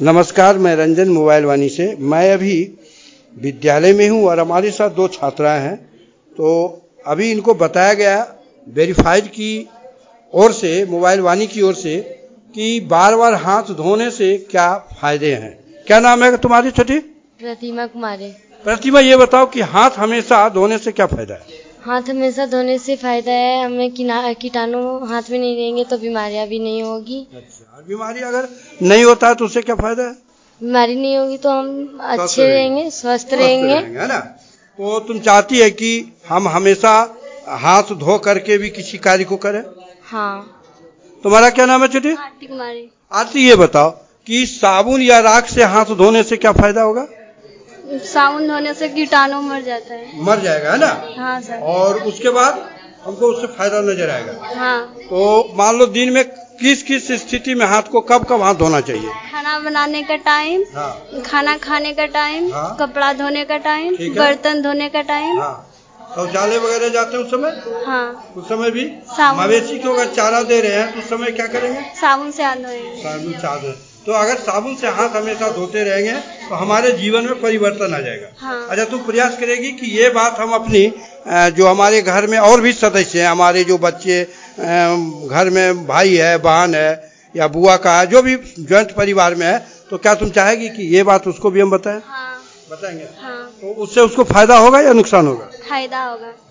नमस्कार, मैं रंजन मोबाइल वाणी से। मैं अभी विद्यालय में हूँ और हमारे साथ 2 छात्राएं हैं। तो अभी इनको बताया गया वेरीफाइड की ओर से, मोबाइल वाणी की ओर से, कि बार बार हाथ धोने से क्या फायदे हैं। क्या नाम है तुम्हारी छोटी? प्रतिमा कुमारी। प्रतिमा, ये बताओ कि हाथ हमेशा धोने से क्या फायदा है? हाथ हमेशा धोने से फायदा है, हमें कीटाणु हाथ में नहीं रहेंगे तो बीमारियां भी नहीं होगी। अच्छा, बीमारी अगर नहीं होता है तो उससे क्या फायदा है? बीमारी नहीं होगी तो हम अच्छे रहेंगे, स्वस्थ रहेंगे, है ना। तो तुम चाहती है कि हम हमेशा हाथ धो करके भी किसी कार्य को करें? हाँ। तुम्हारा क्या नाम है छोटी? आरती कुमारी। आरती, ये बताओ कि साबुन या राख से हाथ धोने से क्या फायदा होगा? साबुन धोने से कीटाणु मर जाता है। मर जाएगा, है ना। हाँ सर। और उसके बाद हमको उससे फायदा नजर आएगा। हाँ। तो मान लो दिन में किस किस स्थिति में हाथ को कब कब हाथ धोना चाहिए? खाना बनाने का टाइम, हाँ। खाना खाने का टाइम, हाँ। कपड़ा धोने का टाइम, बर्तन धोने का टाइम। हाँ। शौचालय वगैरह जाते हैं उस समय? हाँ। उस समय भी साबुन। मवेशी को अगर चारा दे रहे हैं तो उस समय क्या करेंगे? साबुन से हाथ धोएंगे। साबुन से हाथ धोएं। तो अगर साबुन से हाथ हमेशा धोते रहेंगे तो हमारे जीवन में परिवर्तन आ जाएगा। हाँ। अच्छा, तुम प्रयास करेगी कि ये बात हम अपनी जो हमारे घर में और भी सदस्य हैं, हमारे जो बच्चे घर में भाई है, बहन है या बुआ का है, जो भी ज्वाइंट परिवार में है, तो क्या तुम चाहेगी कि ये बात उसको भी हम बताएं? हाँ। बताएंगे। हाँ। तो उससे उसको फायदा होगा या नुकसान होगा? फायदा होगा।